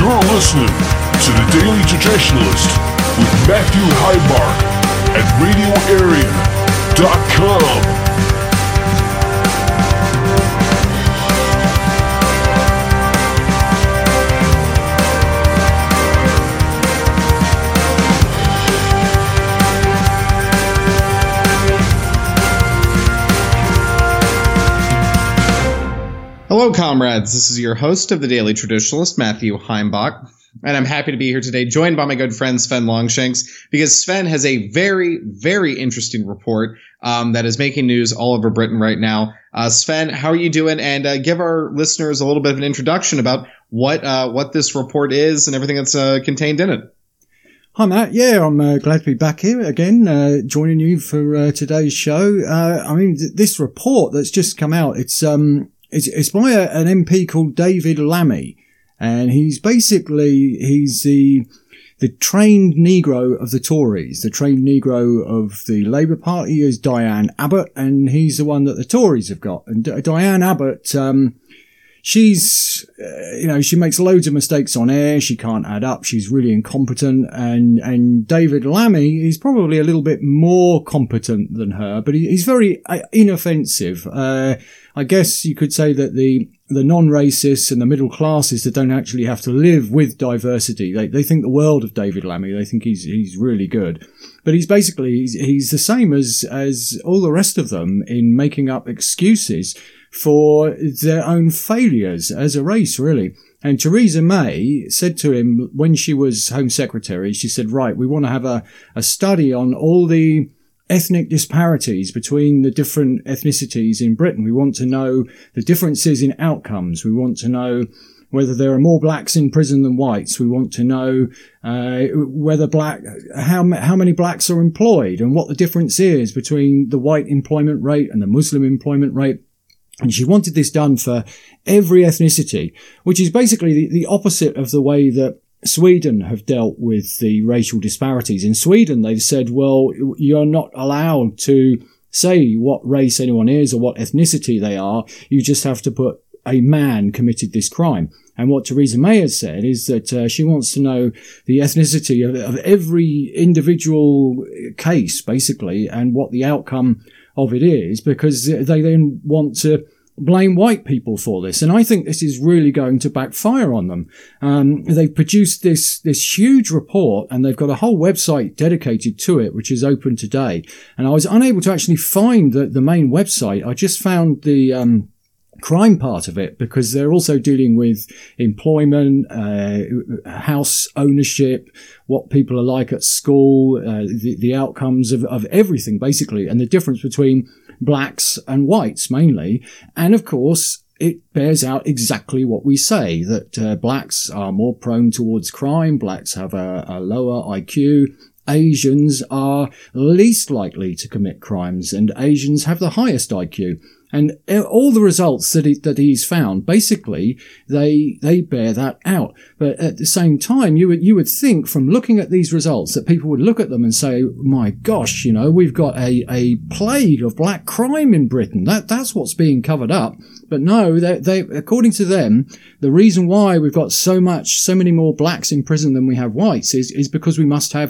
You're listening to The Daily Traditionalist with Matthew Heimbach at RadioArea.com. Hello, comrades. This is your host of The Daily Traditionalist, Matthew Heimbach, and I'm happy to be here today, joined by my good friend Sven Longshanks, because Sven has a very, very interesting report that is making news all over Britain right now. Sven, how are you doing? And give our listeners a little bit of an introduction about what this report is and everything that's contained in it. Hi, Matt. Yeah, I'm glad to be back here again, joining you for today's show. This report that's just come out, it's by an MP called David Lammy, and he's the trained Negro of the Tories. The trained Negro of the Labour Party is Diane Abbott, and he's the one that the Tories have got. And Diane Abbott, she makes loads of mistakes on air. She can't add up. She's really incompetent. And David Lammy is probably a little bit more competent than her, but he's very inoffensive. I guess you could say that the non-racists and the middle classes that don't actually have to live with diversity, they think the world of David Lammy. They think he's really good. But he's the same as all the rest of them in making up excuses for their own failures as a race, really. And Theresa May said to him when she was Home Secretary, she said, right, we want to have a study on all the ethnic disparities between the different ethnicities in Britain. We want to know the differences in outcomes. We want to know whether there are more blacks in prison than whites. We want to know how many blacks are employed and what the difference is between the white employment rate and the Muslim employment rate. And she wanted this done for every ethnicity, which is basically the opposite of the way that Sweden have dealt with the racial disparities. In Sweden, they've said, well, you're not allowed to say what race anyone is or what ethnicity they are. You just have to put a man committed this crime. And what Theresa May has said is that she wants to know the ethnicity of every individual case, basically, and what the outcome of it is, because they then want to blame white people for this. And I think this is really going to backfire on them. They've produced this huge report, and they've got a whole website dedicated to it, which is open today. And I was unable to actually find the main website. I just found the crime part of it, because they're also dealing with employment, house ownership, what people are like at school, the outcomes of everything, basically, and the difference between blacks and whites mainly. And of course, it bears out exactly what we say, that blacks are more prone towards crime, blacks have a lower IQ, Asians are least likely to commit crimes, and Asians have the highest IQ. And all the results that he's found, basically, they bear that out. But at the same time, you would think from looking at these results that people would look at them and say, my gosh, we've got a plague of black crime in Britain. That's what's being covered up. But no, they according to them, the reason why we've got so many more blacks in prison than we have whites is because we must have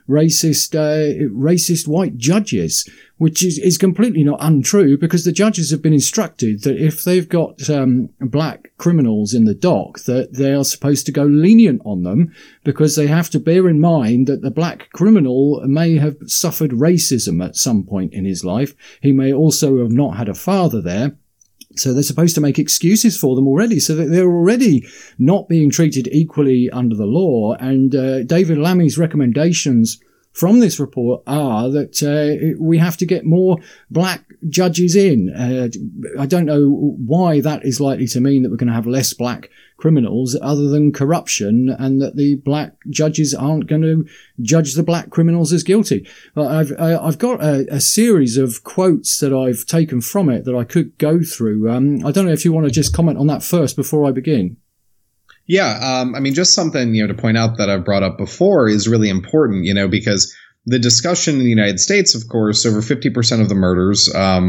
racist white judges, which is completely not untrue, because the judges have been instructed that if they've got black criminals in the dock, that they are supposed to go lenient on them, because they have to bear in mind that the black criminal may have suffered racism at some point in his life. He may also have not had a father there. So they're supposed to make excuses for them already, so that they're already not being treated equally under the law. And David Lammy's recommendations from this report are that we have to get more black judges in. I don't know why that is likely to mean that we're going to have less black criminals, other than corruption, and that the black judges aren't going to judge the black criminals as guilty. But I've got a series of quotes that I've taken from it that I could go through. I don't know if you want to just comment on that first before I begin. Yeah, just something, to point out that I've brought up before is really important, because the discussion in the United States, of course, over 50% of the murders,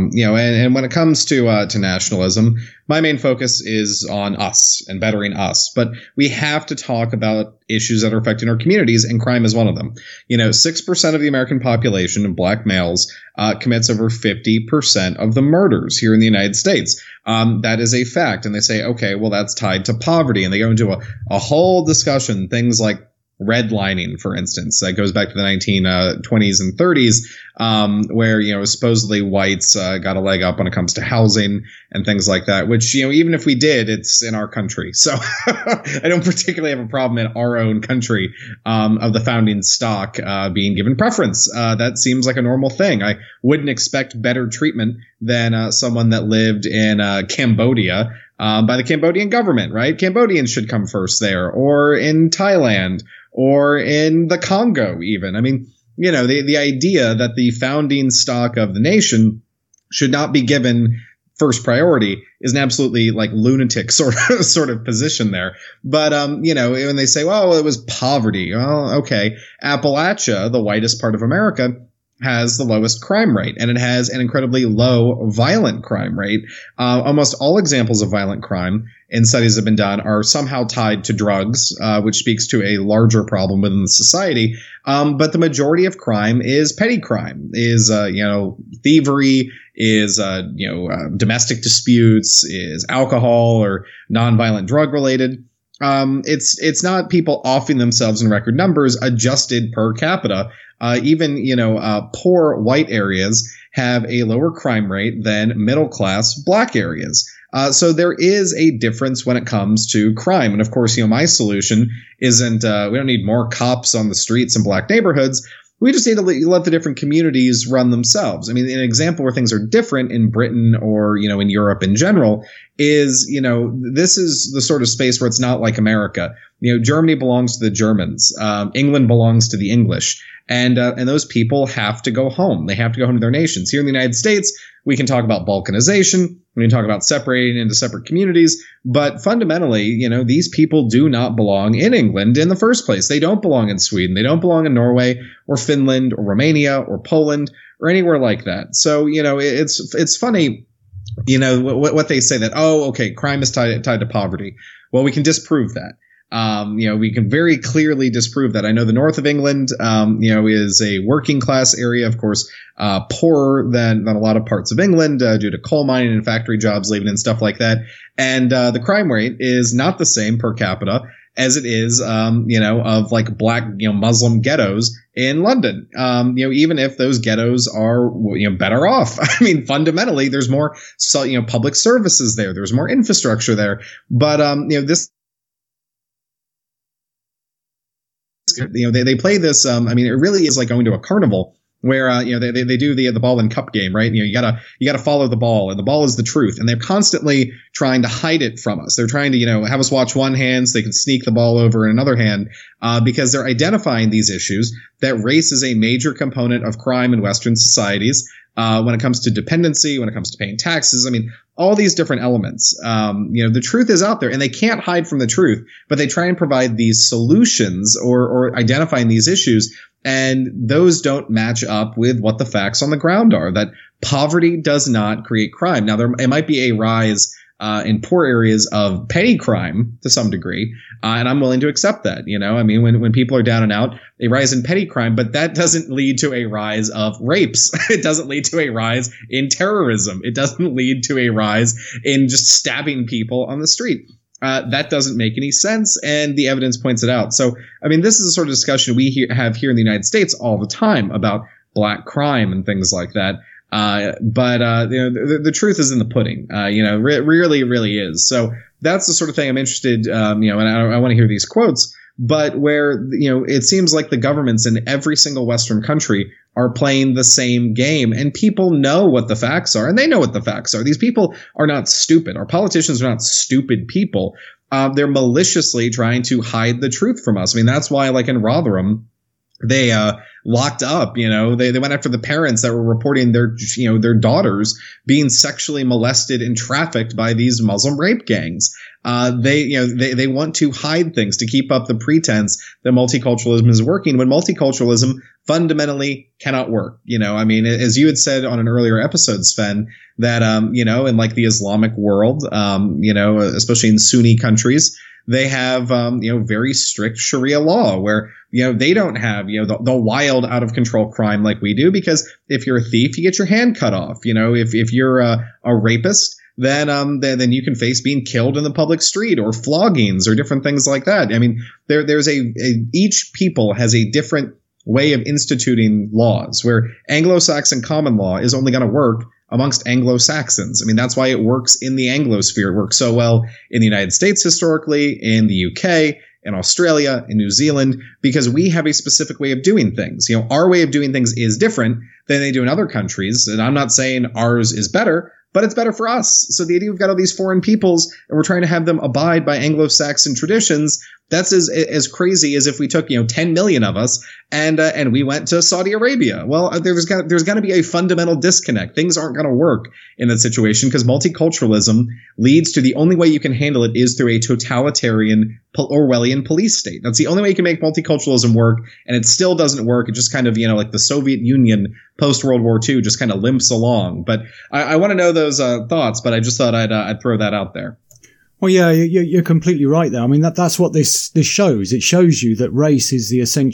and when it comes to nationalism, my main focus is on us and bettering us. But we have to talk about issues that are affecting our communities, and crime is one of them. 6% of the American population of black males commits over 50% of the murders here in the United States. That is a fact. And they say, okay, well, that's tied to poverty. And they go into a whole discussion, things like redlining, for instance, that goes back to the 1920s and 30s, where, supposedly whites got a leg up when it comes to housing and things like that, which, even if we did, it's in our country. So I don't particularly have a problem in our own country of the founding stock being given preference. That seems like a normal thing. I wouldn't expect better treatment than someone that lived in Cambodia by the Cambodian government, right? Cambodians should come first there, or in Thailand, or in the Congo even. I mean, the idea that the founding stock of the nation should not be given first priority is an absolutely lunatic sort of position there. But, when they say, well, it was poverty. Well, okay. Appalachia, the whitest part of America, has the lowest crime rate, and it has an incredibly low violent crime rate. Almost all examples of violent crime in studies that have been done are somehow tied to drugs, which speaks to a larger problem within the society. But the majority of crime is petty crime, is thievery, is domestic disputes, is alcohol or nonviolent drug related. It's not people offing themselves in record numbers adjusted per capita. Even poor white areas have a lower crime rate than middle class black areas. So there is a difference when it comes to crime. And of course, my solution isn't we don't need more cops on the streets in black neighborhoods. We just need to let the different communities run themselves. I mean, an example where things are different in Britain or, in Europe in general is, this is the sort of space where it's not like America. Germany belongs to the Germans. England belongs to the English. And those people have to go home. They have to go home to their nations. Here in the United States, we can talk about balkanization. We can talk about separating into separate communities. But fundamentally, these people do not belong in England in the first place. They don't belong in Sweden. They don't belong in Norway or Finland or Romania or Poland or anywhere like that. So, it's funny, what they say that, oh, okay, crime is tied to poverty. Well, we can disprove that. We can very clearly disprove that. I know the north of England, is a working class area, of course, poorer than a lot of parts of England due to coal mining and factory jobs leaving and stuff like that. And the crime rate is not the same per capita as it is, of black, Muslim ghettos in London. Even if those ghettos are, better off. I mean, fundamentally, there's more, public services there. There's more infrastructure there. But, this. They play this. It really is like going to a carnival where they do the ball and cup game, right? You gotta follow the ball, and the ball is the truth, and they're constantly trying to hide it from us. They're trying to have us watch one hand so they can sneak the ball over in another hand, because they're identifying these issues that race is a major component of crime in Western societies. When it comes to dependency, when it comes to paying taxes, all these different elements. The truth is out there, and they can't hide from the truth, but they try and provide these solutions or identifying these issues, and those don't match up with what the facts on the ground are, that poverty does not create crime. Now, it might be a rise in poor areas of petty crime to some degree, and I'm willing to accept that. When people are down and out, they rise in petty crime, but that doesn't lead to a rise of rapes. It doesn't lead to a rise in terrorism. It doesn't lead to a rise in just stabbing people on the street. That doesn't make any sense, and the evidence points it out. So, this is a sort of discussion we have here in the United States all the time about black crime and things like that. But the truth is in the pudding. Really is. So that's the sort of thing I'm interested. And I want to hear these quotes. But where it seems like the governments in every single Western country are playing the same game, and people know what the facts are, and they know what the facts are. These people are not stupid. Our politicians are not stupid people. They're maliciously trying to hide the truth from us. That's why, like in Rotherham, they locked up, they went after the parents that were reporting their daughters being sexually molested and trafficked by these Muslim rape gangs. They want to hide things to keep up the pretense that multiculturalism is working, when multiculturalism fundamentally cannot work. I mean, as you had said on an earlier episode, Sven, that, in like the Islamic world, especially in Sunni countries, they have, very strict Sharia law where, they don't have, the wild out of control crime like we do, because if you're a thief, you get your hand cut off. If you're a rapist, then you can face being killed in the public street or floggings or different things like that. I mean, there's each people has a different way of instituting laws, where Anglo-Saxon common law is only going to work amongst Anglo-Saxons. I mean, that's why it works in the Anglosphere. It works so well in the United States historically, in the UK, in Australia, in New Zealand, because we have a specific way of doing things. Our way of doing things is different than they do in other countries. And I'm not saying ours is better, but it's better for us. So the idea we've got all these foreign peoples and we're trying to have them abide by Anglo-Saxon traditions, that's as crazy as if we took 10 million of us and we went to Saudi Arabia. Well, there's got to be a fundamental disconnect. Things aren't going to work in that situation because multiculturalism leads to the only way you can handle it is through a totalitarian Orwellian police state. That's the only way you can make multiculturalism work, and it still doesn't work. It just kind of like the Soviet Union post World War II just kind of limps along. But I want to know those thoughts. But I just thought I'd throw that out there. Well, yeah, you're completely right there. I mean, that's what this shows. It shows you that race is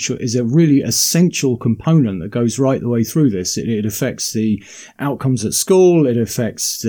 a really essential component that goes right the way through this. It affects the outcomes at school. It affects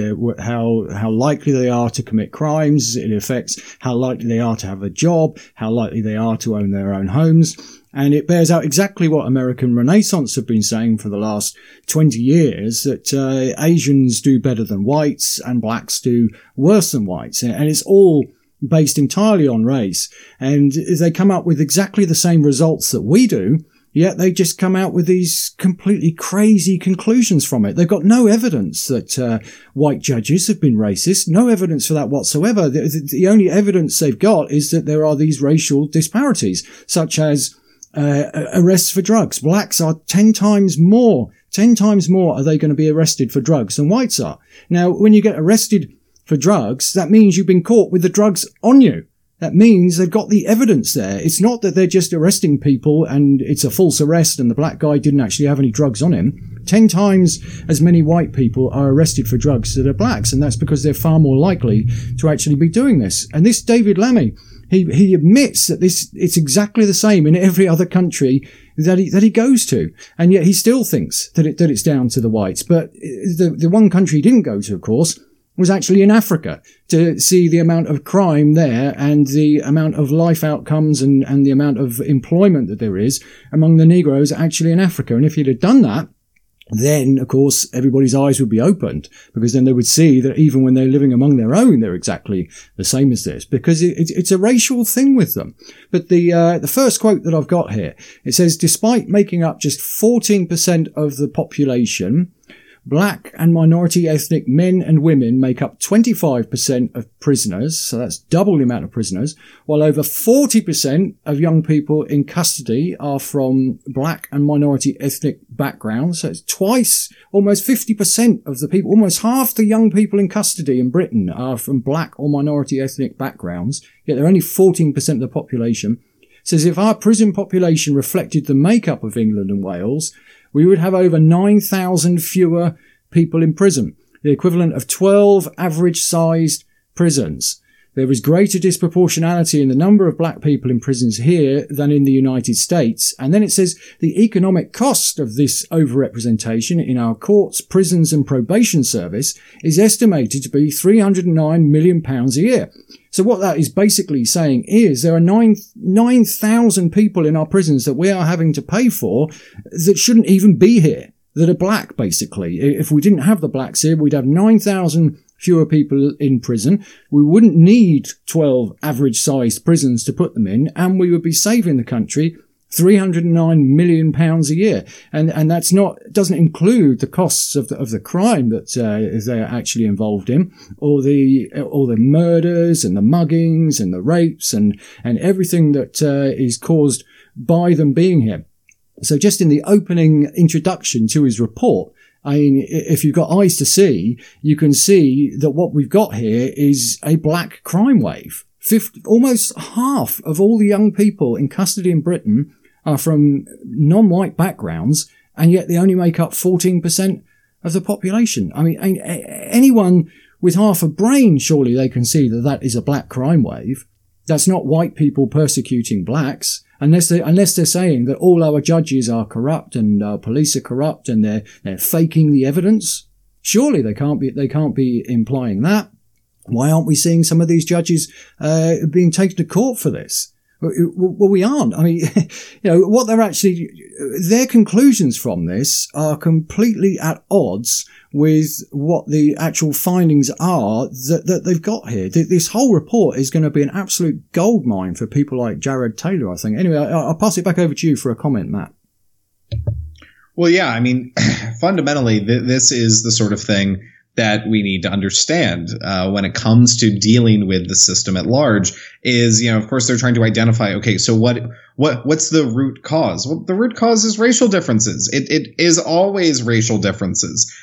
how likely they are to commit crimes. It affects how likely they are to have a job, how likely they are to own their own homes. And it bears out exactly what American Renaissance have been saying for the last 20 years, that Asians do better than whites and blacks do worse than whites. And it's all based entirely on race. And they come up with exactly the same results that we do, yet they just come out with these completely crazy conclusions from it. They've got no evidence that white judges have been racist, no evidence for that whatsoever. The only evidence they've got is that there are these racial disparities, such as arrests for drugs. Blacks are 10 times more are they going to be arrested for drugs than whites are. Now, when you get arrested for drugs, that means you've been caught with the drugs on you. That means they've got the evidence there. It's not that they're just arresting people and it's a false arrest and the black guy didn't actually have any drugs on him. 10 times as many white people are arrested for drugs that are blacks, and that's because they're far more likely to actually be doing this. And this David Lammy, he admits that it's exactly the same in every other country that he goes to, and yet he still thinks that it's down to the whites. But the one country he didn't go to, of course, was actually in Africa, to see the amount of crime there and the amount of life outcomes and the amount of employment that there is among the Negroes actually in Africa. And if he'd have done that, then, of course, everybody's eyes would be opened, because then they would see that even when they're living among their own, they're exactly the same as this, because it's a racial thing with them. But the first quote that I've got here, it says, despite making up just 14% of the population, black and minority ethnic men and women make up 25% of prisoners, so that's double the amount of prisoners, while over 40% of young people in custody are from black and minority ethnic backgrounds. So it's twice, almost 50% of the people, almost half the young people in custody in Britain are from black or minority ethnic backgrounds, yet they're only 14% of the population. It says if our prison population reflected the makeup of England and Wales, we would have over 9,000 fewer people in prison, the equivalent of 12 average-sized prisons. There is greater disproportionality in the number of black people in prisons here than in the United States. And then it says the economic cost of this overrepresentation in our courts, prisons and probation service is estimated to be £309 million a year. So what that is basically saying is there are 9,000 people in our prisons that we are having to pay for that shouldn't even be here, that are black, basically. If we didn't have the blacks here, we'd have 9,000 fewer people in prison. We wouldn't need 12 average-sized prisons to put them in, and we would be saving the country £309 million a year. And that's doesn't include the costs of the crime that they're actually involved in, or the murders and the muggings and the rapes and everything that is caused by them being here. So just in the opening introduction to his report, I mean, if you've got eyes to see, you can see that what we've got here is a black crime wave. Almost half of all the young people in custody in Britain are from non-white backgrounds, and yet they only make up 14% of the population. I mean, anyone with half a brain, surely they can see that that is a black crime wave. That's not white people persecuting blacks, unless they're saying that all our judges are corrupt and our police are corrupt and they're faking the evidence. Surely they can't be implying that. Why aren't we seeing some of these judges being taken to court for this? Well, we aren't. I mean, what their conclusions from this are completely at odds with what the actual findings are that they've got here. This whole report is going to be an absolute goldmine for people like Jared Taylor, I think. Anyway, I'll pass it back over to you for a comment, Matt. Well, yeah, I mean, fundamentally, this is the sort of thing that we need to understand when it comes to dealing with the system at large is, of course, they're trying to identify, okay, so what's the root cause? Well, the root cause is racial differences. It is always racial differences.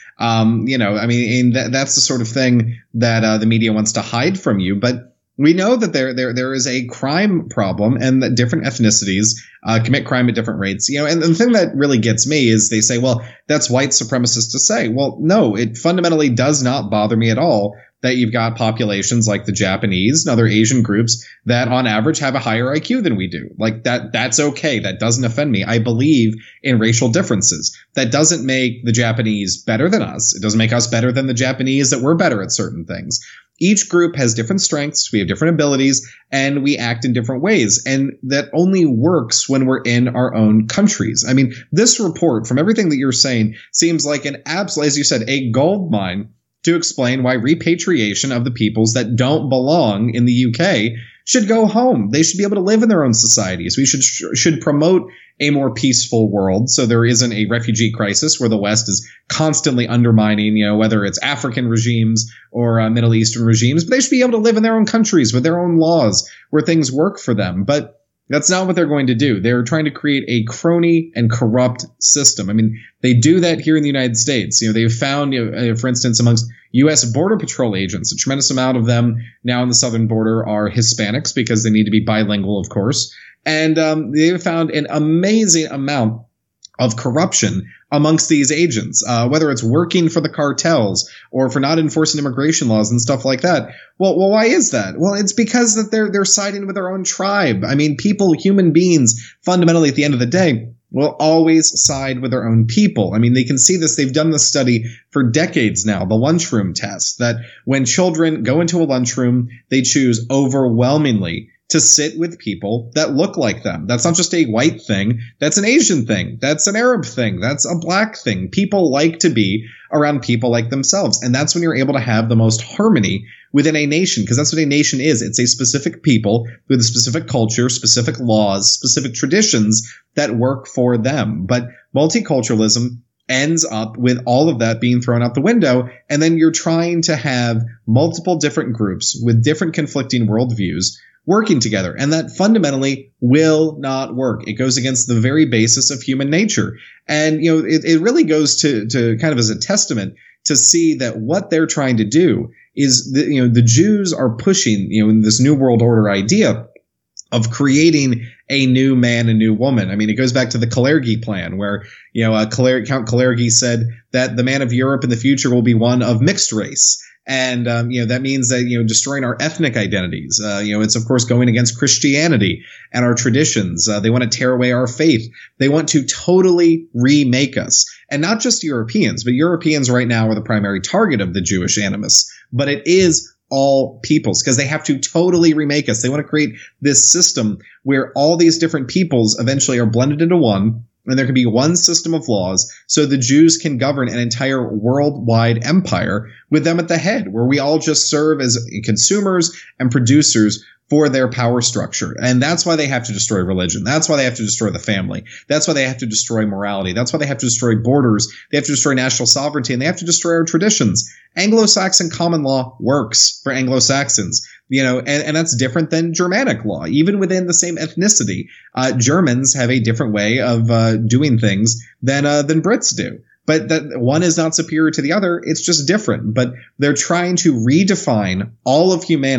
That's the sort of thing that the media wants to hide from you. But we know that there is a crime problem and that different ethnicities commit crime at different rates. And the thing that really gets me is they say, well, that's white supremacist to say. Well, no, it fundamentally does not bother me at all that you've got populations like the Japanese and other Asian groups that on average have a higher IQ than we do. Like that's okay. That doesn't offend me. I believe in racial differences. That doesn't make the Japanese better than us. It doesn't make us better than the Japanese that we're better at certain things. Each group has different strengths, we have different abilities, and we act in different ways. And that only works when we're in our own countries. I mean, this report, from everything that you're saying, seems like an absolute, as you said, a gold mine to explain why repatriation of the peoples that don't belong in the UK should go home. They should be able to live in their own societies. We should promote a more peaceful world so there isn't a refugee crisis where the West is constantly undermining, whether it's African regimes or Middle Eastern regimes. But they should be able to live in their own countries with their own laws where things work for them. But that's not what they're going to do. They're trying to create a crony and corrupt system. I mean, they do that here in the United States. They've found, for instance, amongst U.S. Border Patrol agents, a tremendous amount of them now on the southern border are Hispanics because they need to be bilingual, of course. And they've found an amazing amount of corruption amongst these agents, whether it's working for the cartels or for not enforcing immigration laws and stuff like that. Well, why is that? Well, it's because that they're siding with their own tribe. I mean, human beings, fundamentally at the end of the day, will always side with their own people. I mean, they can see this. They've done this study for decades now, the lunchroom test, that when children go into a lunchroom, they choose overwhelmingly to sit with people that look like them. That's not just a white thing. That's an Asian thing. That's an Arab thing. That's a black thing. People like to be around people like themselves. And that's when you're able to have the most harmony within a nation, because that's what a nation is. It's a specific people with a specific culture, specific laws, specific traditions that work for them. But multiculturalism ends up with all of that being thrown out the window. And then you're trying to have multiple different groups with different conflicting worldviews working together. And that fundamentally will not work. It goes against the very basis of human nature. And, it really goes to kind of as a testament to see that what they're trying to do is, the Jews are pushing, in this New World Order idea of creating a new man, a new woman. I mean, it goes back to the Kalergi plan where, Count Kalergi said that the man of Europe in the future will be one of mixed race. And, that means that, destroying our ethnic identities. It's, of course, going against Christianity and our traditions. They want to tear away our faith. They want to totally remake us. And not just Europeans, but Europeans right now are the primary target of the Jewish animus. But it is all peoples because they have to totally remake us. They want to create this system where all these different peoples eventually are blended into one. And there can be one system of laws so the Jews can govern an entire worldwide empire with them at the head, where we all just serve as consumers and producers for their power structure. And that's why they have to destroy religion. That's why they have to destroy the family. That's why they have to destroy morality. That's why they have to destroy borders. They have to destroy national sovereignty, and they have to destroy our traditions. Anglo-Saxon common law works for Anglo-Saxons. And that's different than Germanic law. Even within the same ethnicity, Germans have a different way of doing things than Brits do. But that one is not superior to the other. It's just different. But they're trying to redefine all of humanity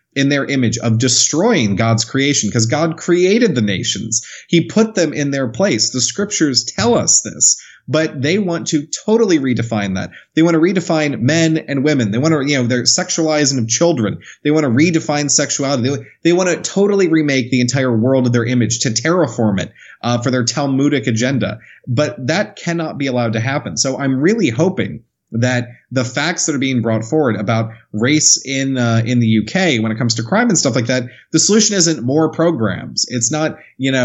in their image, of destroying God's creation, because God created the nations. He put them in their place. The scriptures tell us this. But they want to totally redefine that. They want to redefine men and women. They want to, they're sexualizing of children. They want to redefine sexuality. They want to totally remake the entire world of their image, to terraform it for their Talmudic agenda. But that cannot be allowed to happen. So I'm really hoping that the facts that are being brought forward about race in the UK when it comes to crime and stuff like that, the solution isn't more programs. It's not,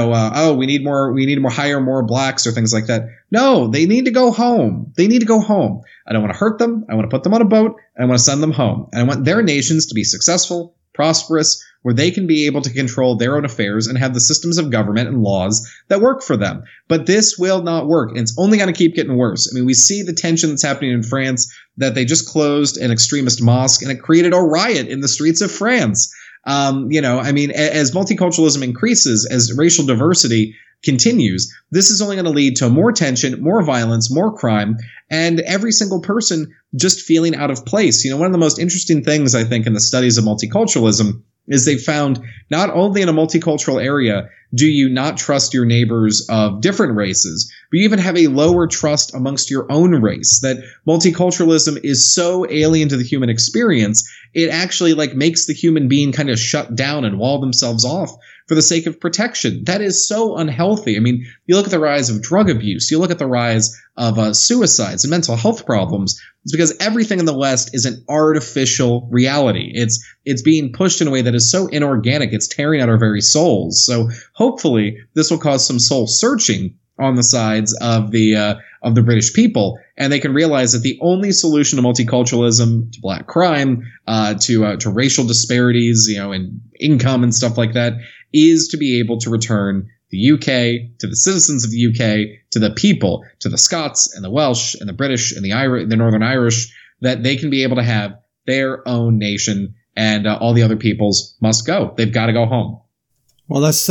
we need to hire more blacks or things like that. No, they need to go home. They need to go home. I don't want to hurt them. I want to put them on a boat. And I want to send them home. And I want their nations to be successful, prosperous, where they can be able to control their own affairs and have the systems of government and laws that work for them. But this will not work. And it's only going to keep getting worse. I mean, we see the tension that's happening in France, that they just closed an extremist mosque and it created a riot in the streets of France. As multiculturalism increases, as racial diversity continues, this is only going to lead to more tension, more violence, more crime, and every single person just feeling out of place. One of the most interesting things, I think, in the studies of multiculturalism is they found not only in a multicultural area do you not trust your neighbors of different races, but you even have a lower trust amongst your own race. That multiculturalism is so alien to the human experience, it actually makes the human being kind of shut down and wall themselves off for the sake of protection. That is so unhealthy. I mean, you look at the rise of drug abuse, you look at the rise of suicides and mental health problems. It's because everything in the West is an artificial reality. It's being pushed in a way that is so inorganic, it's tearing out our very souls. So hopefully this will cause some soul searching on the sides of the British people, and they can realize that the only solution to multiculturalism, to black crime, to racial disparities, in income and stuff like that, is to be able to return the UK to the citizens of the UK, to the people, to the Scots and the Welsh and the British and the Northern Irish, that they can be able to have their own nation, and all the other peoples must go. They've got to go home. Well, that's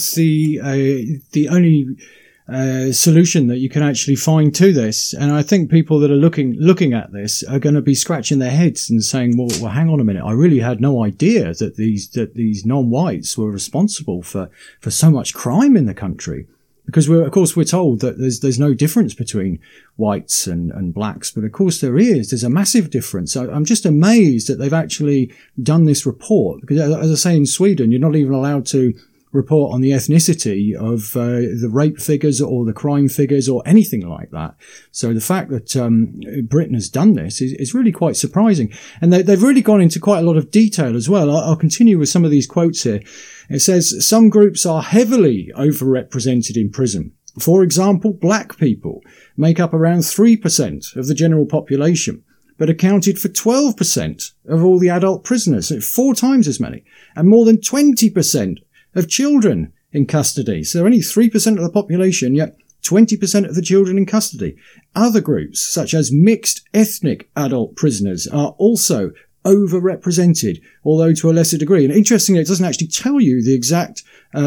the only solution that you can actually find to this. And I think people that are looking at this are going to be scratching their heads and saying, well, hang on a minute. I really had no idea that these non-whites were responsible for so much crime in the country. Because we're told that there's no difference between whites and blacks, but of course there is. There's a massive difference. I'm just amazed that they've actually done this report, because as I say, in Sweden, you're not even allowed to report on the ethnicity of the rape figures or the crime figures or anything like that. So the fact that Britain has done this is really quite surprising. And they've really gone into quite a lot of detail as well. I'll continue with some of these quotes here. It says, some groups are heavily overrepresented in prison. For example, black people make up around 3% of the general population, but accounted for 12% of all the adult prisoners, 4 times as many, and more than 20% of children in custody. So only 3% of the population, yet 20% of the children in custody. Other groups, such as mixed ethnic adult prisoners, are also overrepresented, although to a lesser degree. And interestingly, it doesn't actually tell you the exact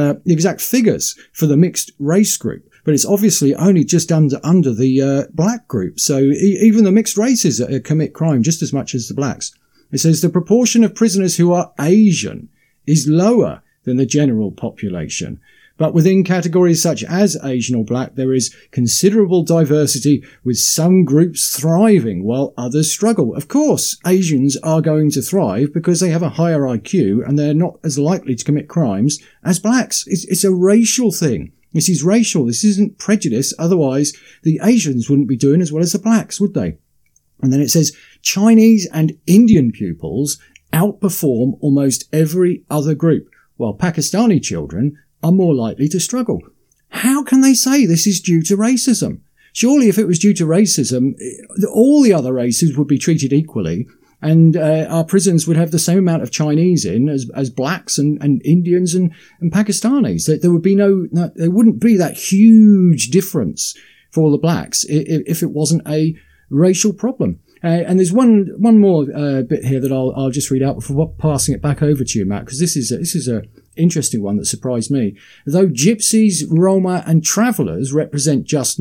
figures for the mixed race group, but it's obviously only just under the black group. So even the mixed races commit crime just as much as the blacks. It says the proportion of prisoners who are Asian is lower than the general population. But within categories such as Asian or black, there is considerable diversity, with some groups thriving while others struggle. Of course, Asians are going to thrive because they have a higher IQ and they're not as likely to commit crimes as blacks. It's a racial thing. This is racial. This isn't prejudice. Otherwise, the Asians wouldn't be doing as well as the blacks, would they? And then it says Chinese and Indian pupils outperform almost every other group, while Pakistani children are more likely to struggle. How can they say this is due to racism? Surely if it was due to racism, all the other races would be treated equally, and our prisons would have the same amount of Chinese in as blacks and Indians and Pakistanis. There would be there wouldn't be that huge difference for all the blacks if it wasn't a racial problem. And there's one more bit here that I'll just read out before passing it back over to you, Matt, because this is a interesting one that surprised me. Though Gypsies, Roma and travellers represent just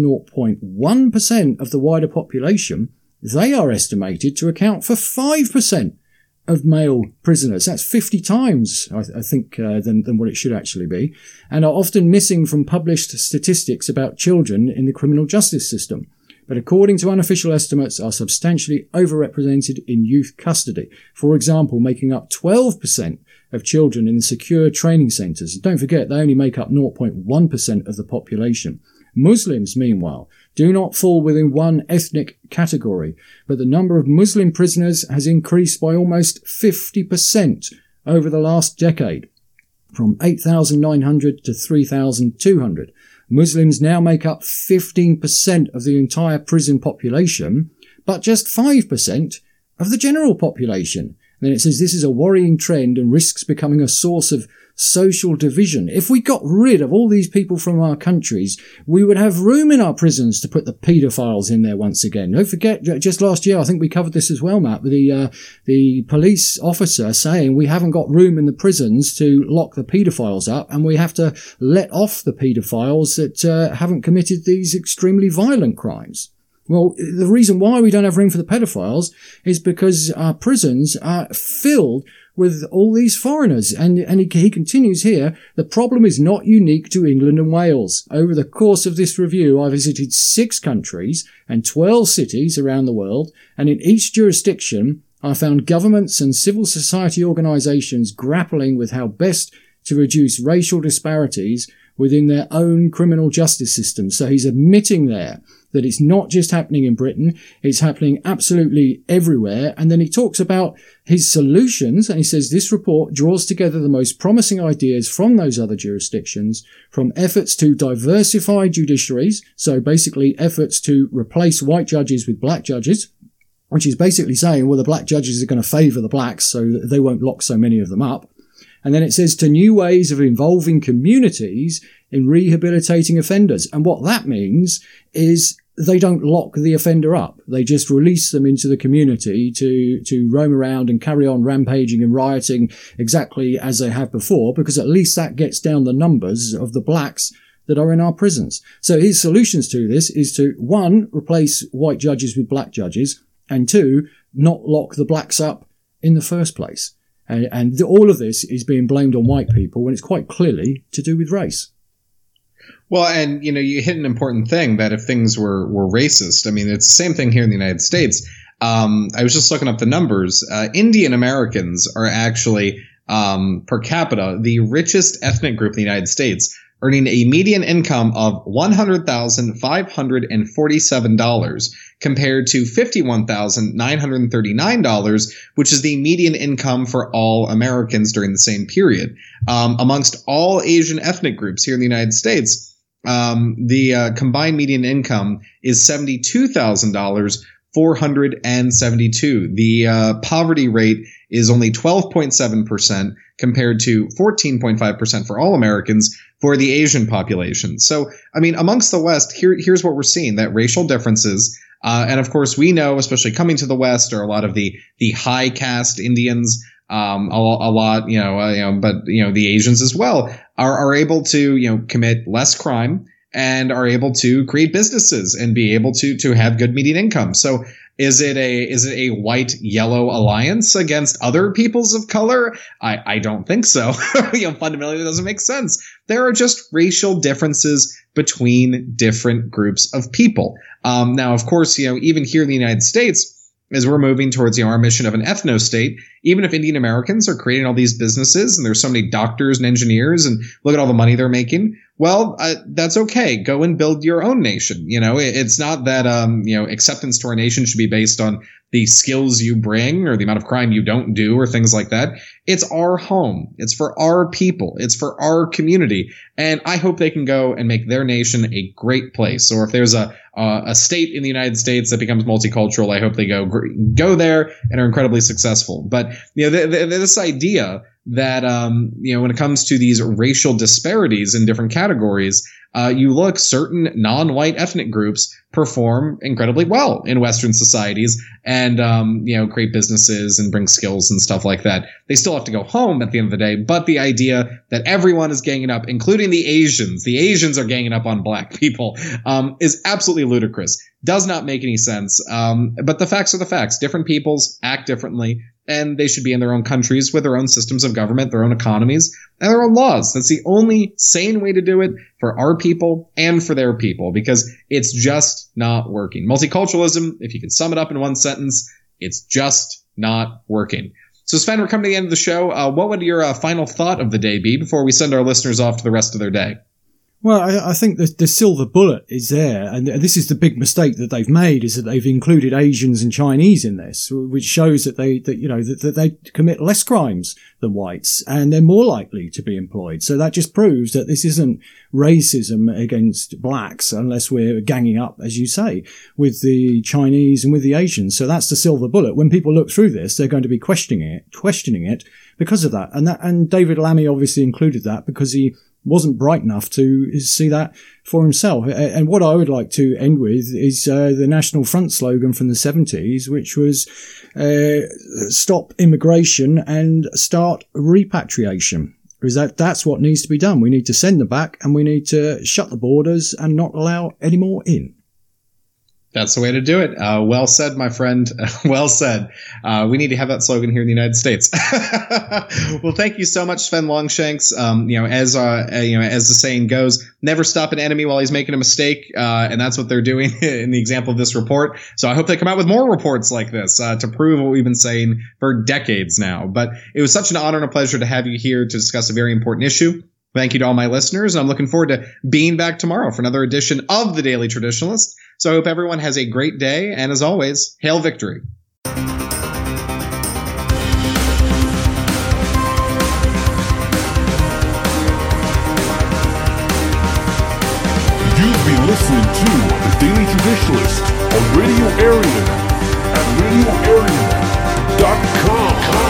0.1% of the wider population, they are estimated to account for 5% of male prisoners. That's 50 times, I think, than what it should actually be, and are often missing from published statistics about children in the criminal justice system. But according to unofficial estimates, are substantially overrepresented in youth custody. For example, making up 12% of children in the secure training centres. Don't forget, they only make up 0.1% of the population. Muslims, meanwhile, do not fall within one ethnic category, but the number of Muslim prisoners has increased by almost 50% over the last decade, from 8,900 to 3,200. Muslims now make up 15% of the entire prison population, but just 5% of the general population. And then it says this is a worrying trend and risks becoming a source of social division. If we got rid of all these people from our countries, we would have room in our prisons to put the paedophiles in there once again. Don't forget, just last year, I think we covered this as well, Matt, with the police officer saying we haven't got room in the prisons to lock the paedophiles up, and we have to let off the paedophiles that haven't committed these extremely violent crimes. Well, the reason why we don't have room for the pedophiles is because our prisons are filled with all these foreigners. And he continues here, the problem is not unique to England and Wales. Over the course of this review, I visited 6 countries and 12 cities around the world, and in each jurisdiction, I found governments and civil society organisations grappling with how best to reduce racial disparities within their own criminal justice system. So he's admitting there that it's not just happening in Britain, it's happening absolutely everywhere. And then he talks about his solutions, and he says this report draws together the most promising ideas from those other jurisdictions, from efforts to diversify judiciaries, so basically efforts to replace white judges with black judges, which is basically saying, well, the black judges are going to favour the blacks, so they won't lock so many of them up. And then it says to new ways of involving communities in rehabilitating offenders. And what that means is they don't lock the offender up. They just release them into the community to roam around and carry on rampaging and rioting exactly as they have before, because at least that gets down the numbers of the blacks that are in our prisons. So his solutions to this is to, 1, replace white judges with black judges, and 2, not lock the blacks up in the first place. And all of this is being blamed on white people when it's quite clearly to do with race. Well, and, you hit an important thing that if things were racist, I mean, it's the same thing here in the United States. I was just looking up the numbers. Indian Americans are actually, per capita, the richest ethnic group in the United States, earning a median income of $100,547 compared to $51,939, which is the median income for all Americans during the same period. Amongst all Asian ethnic groups here in the United States, the combined median income is $72,472. The poverty rate is only 12.7% compared to 14.5% for all Americans for the Asian population. So, I mean, amongst the West, here's what we're seeing, that racial differences, and of course we know, especially coming to the West, are a lot of the high caste Indians, a lot, but the Asians as well are able to, commit less crime and are able to create businesses and be able to have good median income. So is it a white-yellow alliance against other peoples of color? I don't think so. Fundamentally, it doesn't make sense. There are just racial differences between different groups of people. Now, of course, even here in the United States, as we're moving towards our mission of an ethno-state, even if Indian Americans are creating all these businesses and there's so many doctors and engineers and look at all the money they're making, well, that's okay. Go and build your own nation. It's not that, acceptance to our nation should be based on the skills you bring or the amount of crime you don't do or things like that. It's our home. It's for our people. It's for our community. And I hope they can go and make their nation a great place. Or if there's a state in the United States that becomes multicultural, I hope they go there and are incredibly successful. But, this idea that, when it comes to these racial disparities in different categories, you look, certain non-white ethnic groups perform incredibly well in Western societies and, create businesses and bring skills and stuff like that. They still have to go home at the end of the day. But the idea that everyone is ganging up, including the Asians are ganging up on black people, is absolutely ludicrous. Does not make any sense. But the facts are the facts. Different peoples act differently. and they should be in their own countries with their own systems of government, their own economies, and their own laws. That's the only sane way to do it for our people and for their people, because it's just not working. Multiculturalism, if you can sum it up in one sentence, it's just not working. So Sven, we're coming to the end of the show. What would your final thought of the day be before we send our listeners off to the rest of their day? Well, I think the silver bullet is there, and this is the big mistake that they've made, is that they've included Asians and Chinese in this, which shows that they commit less crimes than whites, and they're more likely to be employed. So that just proves that this isn't racism against blacks, unless we're ganging up, as you say, with the Chinese and with the Asians. So that's the silver bullet. When people look through this, they're going to be questioning it because of that. And David Lammy obviously included that because he wasn't bright enough to see that for himself. And what I would like to end with is the National Front slogan from the 70s, which was stop immigration and start repatriation. Because that's what needs to be done. We need to send them back, and we need to shut the borders and not allow any more in. That's the way to do it. Well said, my friend. Well said. We need to have that slogan here in the United States. Well, thank you so much, Sven Longshanks. As the saying goes, never stop an enemy while he's making a mistake. And that's what they're doing in the example of this report. So I hope they come out with more reports like this to prove what we've been saying for decades now. But it was such an honor and a pleasure to have you here to discuss a very important issue. Thank you to all my listeners. I'm looking forward to being back tomorrow for another edition of The Daily Traditionalist. So I hope everyone has a great day. And as always, hail victory. You've been listening to The Daily Traditionalist on Radio Arian at radioarian.com.